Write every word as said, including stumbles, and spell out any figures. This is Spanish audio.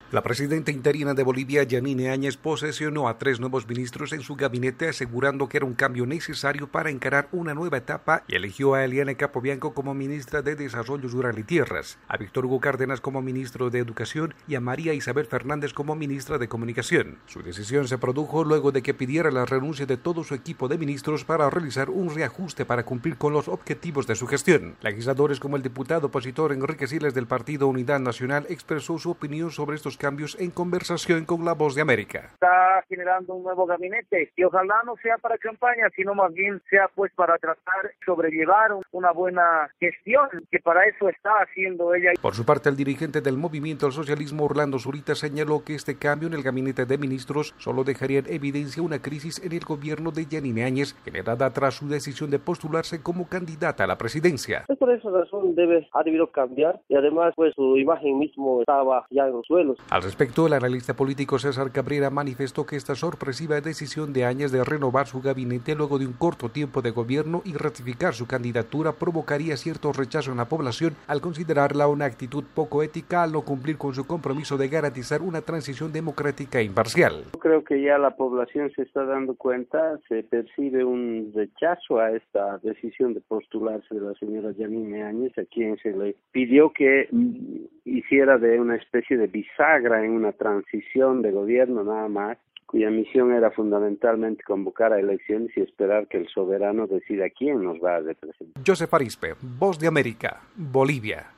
La presidenta interina de Bolivia, Yanine Áñez, posesionó a tres nuevos ministros en su gabinete, asegurando que era un cambio necesario para encarar una nueva etapa, y eligió a Eliane Capobianco como ministra de Desarrollo Rural y Tierras, a Víctor Hugo Cárdenas como ministro de Educación y a María Isabel Fernández como ministra de Comunicación. Su decisión se produjo luego de que pidiera la renuncia de todo su equipo de ministros para realizar un reajuste para cumplir con los objetivos de su gestión. Legisladores como el diputado opositor Enrique Siles del Partido Unidad Nacional expresó su opinión sobre estos cambios en conversación con La Voz de América. Está generando un nuevo gabinete y ojalá no sea para campaña, sino más bien sea pues para tratar de sobrellevar una buena gestión, que para eso está haciendo ella. Por su parte, el dirigente del Movimiento al Socialismo, Orlando Zurita, señaló que este cambio en el gabinete de ministros solo dejaría en evidencia una crisis en el gobierno de Yanine Áñez, generada tras su decisión de postularse como candidata a la presidencia. Pues por esa razón debe, ha debido cambiar, y además pues su imagen mismo estaba ya en los suelos. Al respecto, el analista político César Cabrera manifestó que esta sorpresiva decisión de Áñez de renovar su gabinete luego de un corto tiempo de gobierno y ratificar su candidatura provocaría cierto rechazo en la población al considerarla una actitud poco ética al no cumplir con su compromiso de garantizar una transición democrática e imparcial. Creo que ya la población se está dando cuenta, se percibe un rechazo a esta decisión de postularse de la señora Yanine Áñez, a quien se le pidió que hiciera de una especie de bisagra en una transición de gobierno nada más, cuya misión era fundamentalmente convocar a elecciones y esperar que el soberano decida quién nos va a representar. Joseph Arispe, Voz de América, Bolivia.